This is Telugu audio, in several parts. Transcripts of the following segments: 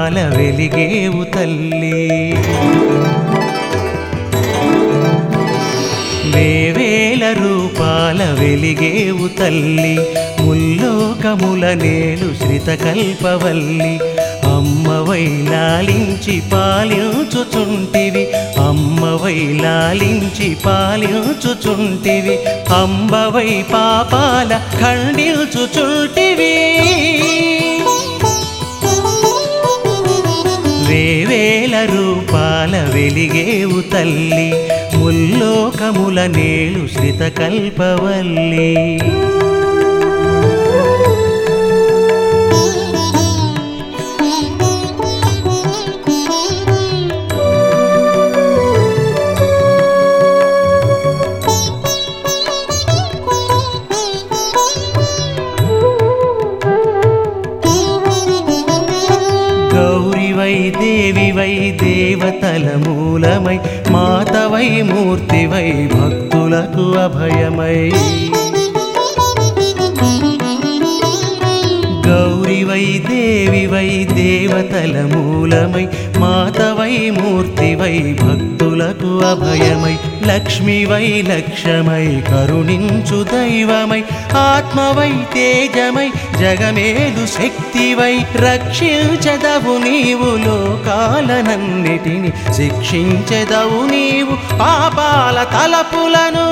రూపాల వెలిగేవు తల్లి వేవేల రూపాల వెలిగేవు తల్లి ముల్లోకముల నేలు శ్రితకల్పవల్లి అమ్మవై లాలించి పాలించుచుంటివి అమ్మవై లాలించి పాలించుచుంటివి అంబవై పాపాల ఖండించుచుంటివి వేవేల రూపాల వెలిగేవు తల్లి ముల్లోకముల నేలు శ్రితకల్పవల్లి గౌరివై దేవివై దేవతల మూలమై మాతవై మూర్తివై భక్తులకు అభయమై గౌరివై దేవివై దేవతల మూలమై మాతవై మూర్తివై భక్తులకు అభయమై లక్ష్మివై లక్ష్యమై కరుణించు దైవమై ఆత్మవై తేజమై జగమేలు శక్తివై రక్షించెదవు నీవు లోకాలనన్నిటిని శిక్షించెదవు నీవు పాపాల తలపులను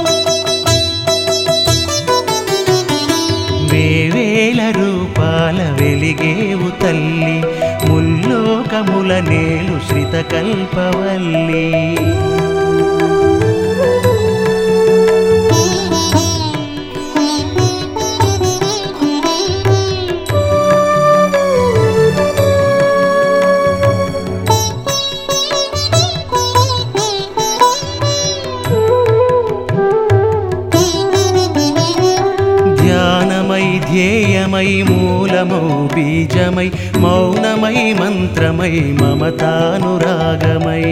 వేవేల రూపాల వెలిగేవు తల్లి ముల్లోకముల నేలు శ్రితకల్పవల్లి ధ్యేయమై మూలమౌ బీజమై మౌనమై మంత్రమై మమతానురాగమై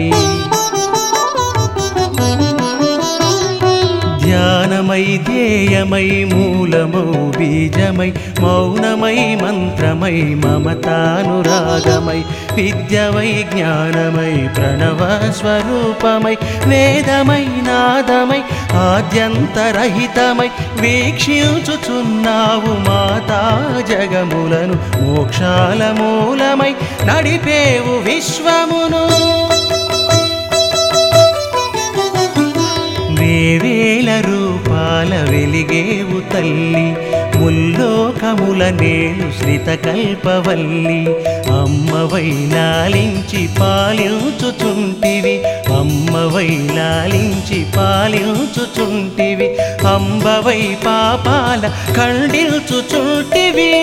ధ్యానమై ధ్యేయమై మూలమౌ బీజమై మౌనమై మంత్రమై మమతానురాగమై విద్యవై జ్ఞానమై ప్రణవ స్వరూపమై వేదమై నాదమై ఆద్యంతరహితమై వీక్షించుచున్నావు మాతా జగములను మోక్షాల మూలమై నడిపేవు విశ్వమును వేవేల రూపాల వెలిగేవు తల్లి ముల్లోకముల నేలు శ్రితకల్పవల్లి అమ్మవై లాలించి పాలించుచుంటివి అమ్మవై లాలించి పాలించుచుంటివి అంబవై పాపాల ఖండించుచుంటివి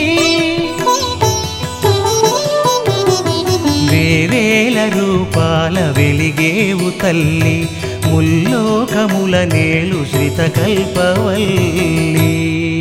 వేవేల రూపాల వెలిగేవు తల్లి ముల్లోకముల నేలు శ్రితకల్పవల్లి